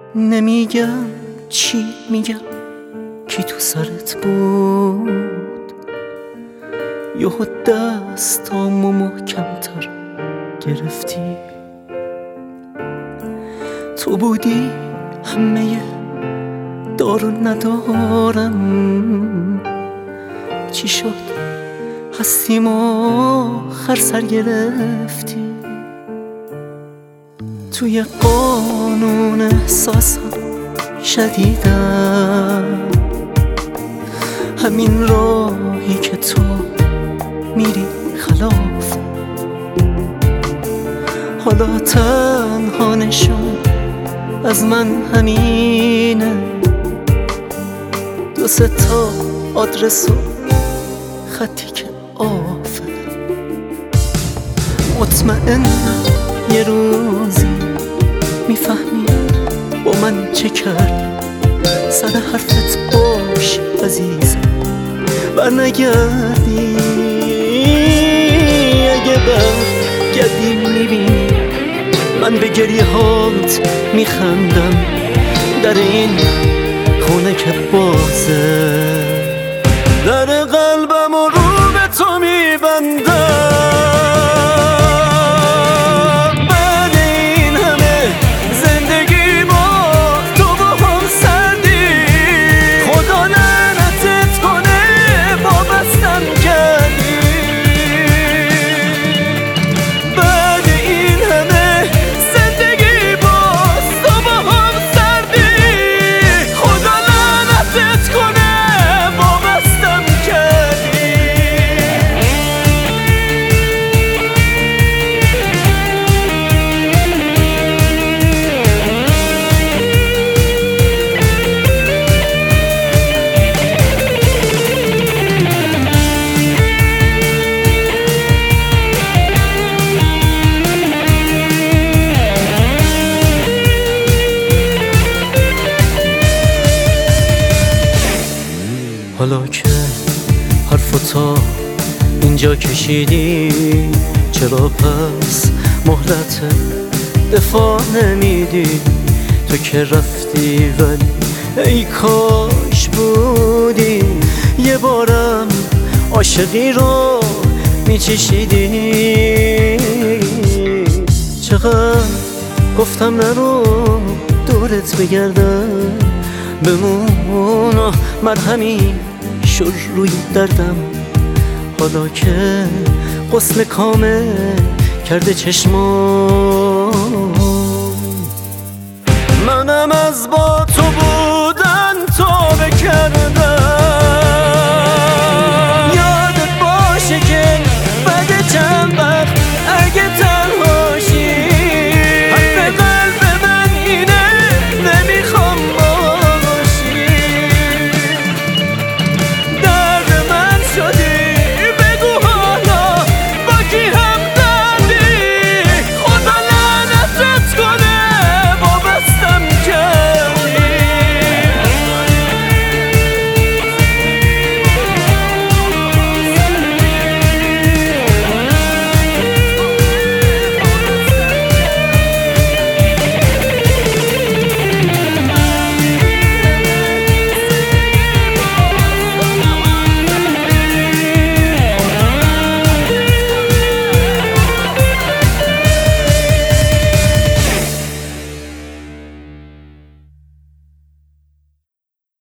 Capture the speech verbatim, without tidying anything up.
نمیگم چی میگم کی تو سرت بود، یهو دستامو محکمتر گرفتی. تو بودی همه دارو ندارم، چی شد هستیم آخر سر گرفتی. توی قانون احساسم شدیدم، همین راهی که تو میری خلاف. حالا تنها نشون از من همینه، دو سه تا آدرس و خطی که آفه. مطمئنم یه روزی میفهمی با من چه کرد. سر حرفت باش عزیزم، برنگردی. اگه برگردی میبینی من به گریه هات میخندم. در این خونه که بازه، در قلبم و رو به تو میبندم. حالا که حرفو تا اینجا کشیدی، چرا پس مهلت دفاع نمیدی؟ تو که رفتی ولی ای کاش بودی، یه بارم عاشقی رو میچشیدی. چقدر گفتم نرو دورت بگردم، بمون مرهمی شر روی دردم. حالا که غسل کامل کرده چشمام، منم از با